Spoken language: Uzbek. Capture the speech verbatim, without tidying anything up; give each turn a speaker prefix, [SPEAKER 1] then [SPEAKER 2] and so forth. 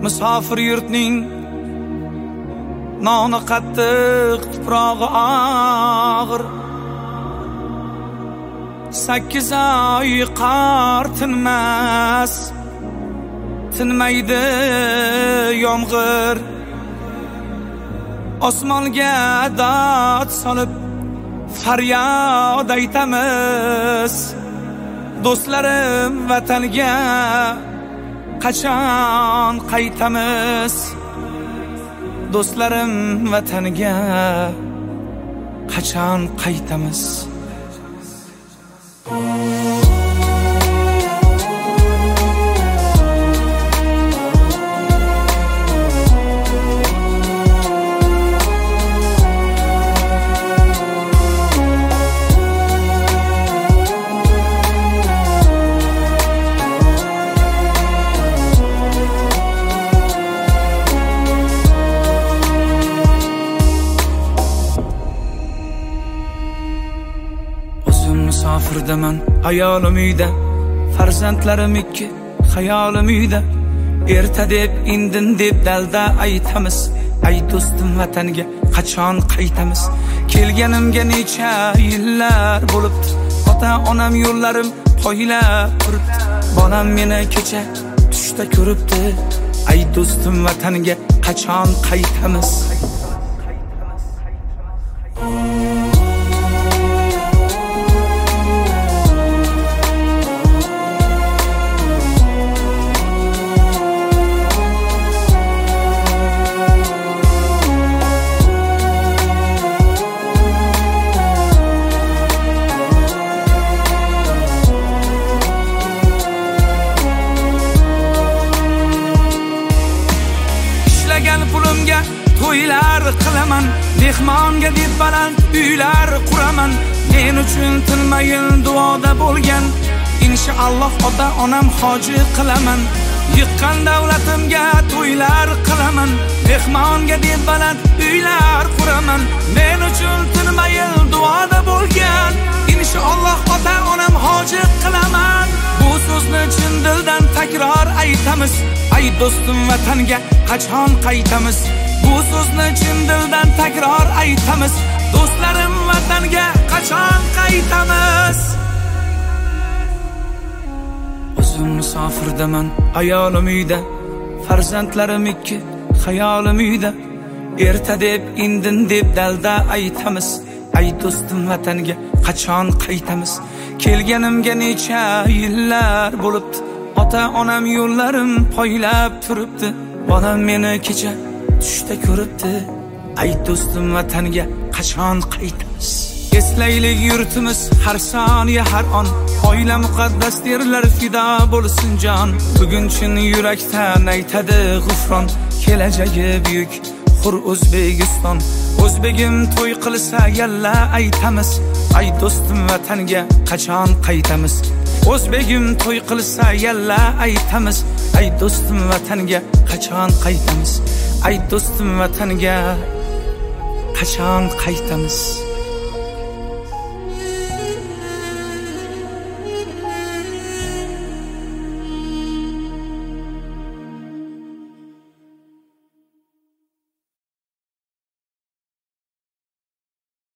[SPEAKER 1] musofir yurtning noni qattiq tuprog'i og'ir. Sakkiz oy qor tinmas, tinmaydi yomg'ir. Osmonga dod solib faryod aytamiz. Do'stlarim vatanga qachon qaytamiz? Do'stlarim vatanga qachon qaytamiz? Musofirdaman, hayolim uyda, farzandlarim ikki, hayolim uyda. Erta deb, indin deb dalda aytamiz. Ay do'stim vatanga qachon qaytamiz? Kelganimga necha yillar bo'libdi. Ota-onam yo'llarim poylab turibdi. Bolam meni kecha tushda ko'ribdi. Ay do'stim vatanga qachon qaytamiz? Pulimga to'ylar qilaman, mehmonga deb baland uylar quraman. Men uchun tinmayin duoda bo'lgan, inshaalloh ota-onam hoji qilaman. Yiqqan davlatimga to'ylar qilaman, mehmonga deb baland uylar quraman. Men uchun tinmayin duoda bo'lgan, inshaalloh ota-onam hoji qilaman. Bu so'zni chin dildan takror aytamiz. Ay do'stim vatanga qachon qaytamiz? Bu so'zni chin dildan takror aytamiz. Do'stlarim vatanga qachon qaytamiz? O'zim musofirdaman, hayolim uyda, farzandlarim ikki, hayolim uyda. Erta deb, indin deb dalda aytamiz. Ay do'stim vatanga qachon qaytamiz? Kelganimga necha yillar bo'libdi. Ota-onam yo'llarim poylab turibdi. Bolam meni kecha tushda ko'ribdi. Ay do'stim vatanga qachon qaytamiz? Eslaylik yurtimiz har soniya har on. Oila muqaddas derlar, fido bo'lsin jon. Bugun chin yurakdan aytadi g'ufron. Kelajagi buyuk hur O'zbekiston. O'zbegim to'y qilsa yalla aytamiz. Ay do'stim vatanga qachon qaytamiz? O'zbegim to'y qilsa yalla aytamiz. Ay do'stim vatanga qachon qaytamiz? Ay do'stim vatanga qachon qaytamiz?